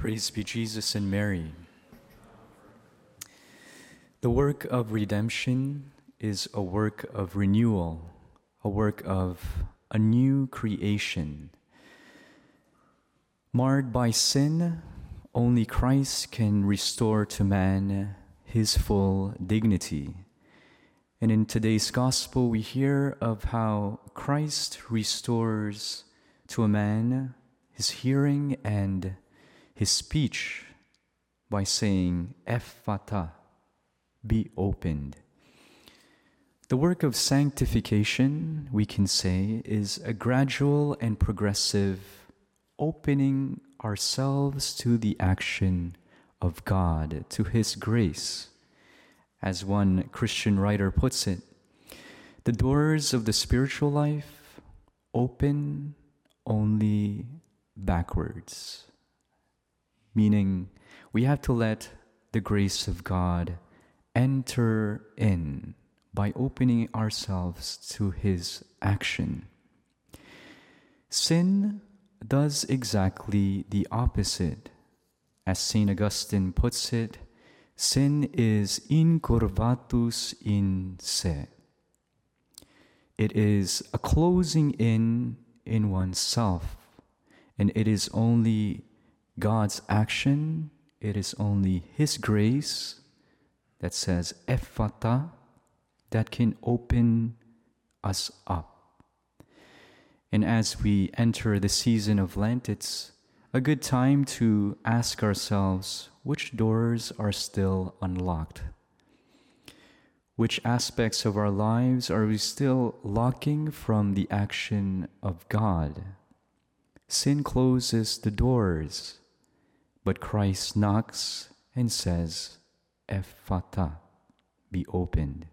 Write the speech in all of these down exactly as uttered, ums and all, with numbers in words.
Praise be Jesus and Mary. The work of redemption is a work of renewal, a work of a new creation. Marred by sin, only Christ can restore to man his full dignity. And in today's gospel, we hear of how Christ restores to a man his hearing and his speech by saying, Ephphatha, be opened. The work of sanctification, we can say, is a gradual and progressive opening ourselves to the action of God, to His grace. As one Christian writer puts it, the doors of the spiritual life open only backwards. Meaning, we have to let the grace of God enter in by opening ourselves to His action. Sin does exactly the opposite. As Saint Augustine puts it, sin is incurvatus in se. It is a closing in in oneself, and it is only God's action, it is only His grace that says Ephphatha that can open us up. And as we enter the season of Lent, it's a good time to ask ourselves which doors are still unlocked. Which aspects of our lives are we still locking from the action of God? Sin closes the doors, but Christ knocks and says, Ephphatha, be opened.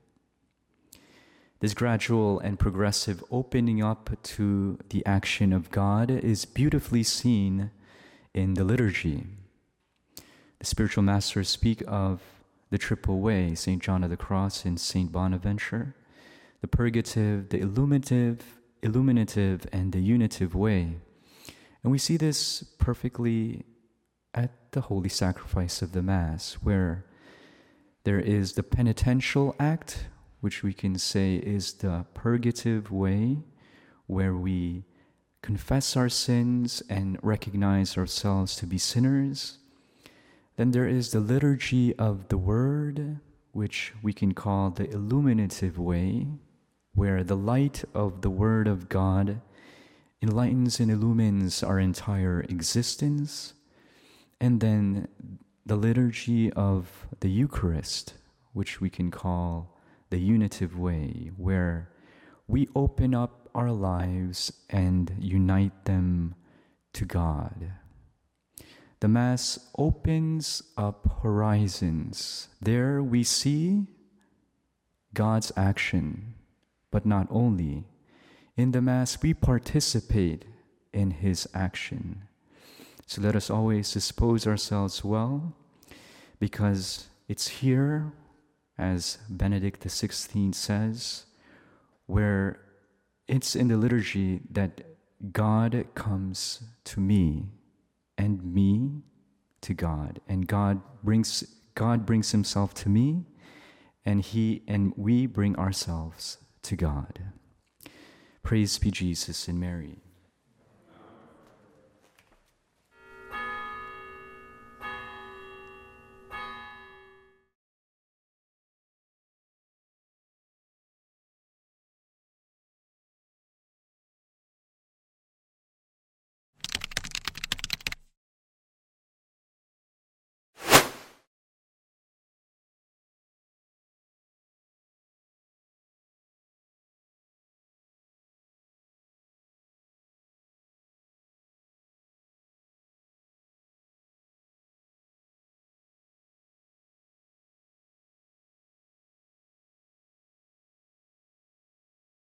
This gradual and progressive opening up to the action of God is beautifully seen in the liturgy. The spiritual masters speak of the triple way, Saint John of the Cross and Saint Bonaventure, the purgative, the illuminative, illuminative, and the unitive way. And we see this perfectly at the holy sacrifice of the Mass, where there is the penitential act, which we can say is the purgative way, where we confess our sins and recognize ourselves to be sinners. Then there is the liturgy of the Word, which we can call the illuminative way, where the light of the Word of God enlightens and illumines our entire existence. And then the liturgy of the Eucharist, which we can call the unitive way, where we open up our lives and unite them to God. The Mass opens up horizons. There we see God's action, but not only. In the Mass, we participate in His action. So let us always dispose ourselves well, because it's here, as Benedict the sixteenth says, where it's in the liturgy that God comes to me and me to God. And God brings God brings Himself to me, and He and we bring ourselves to God. Praise be Jesus and Mary.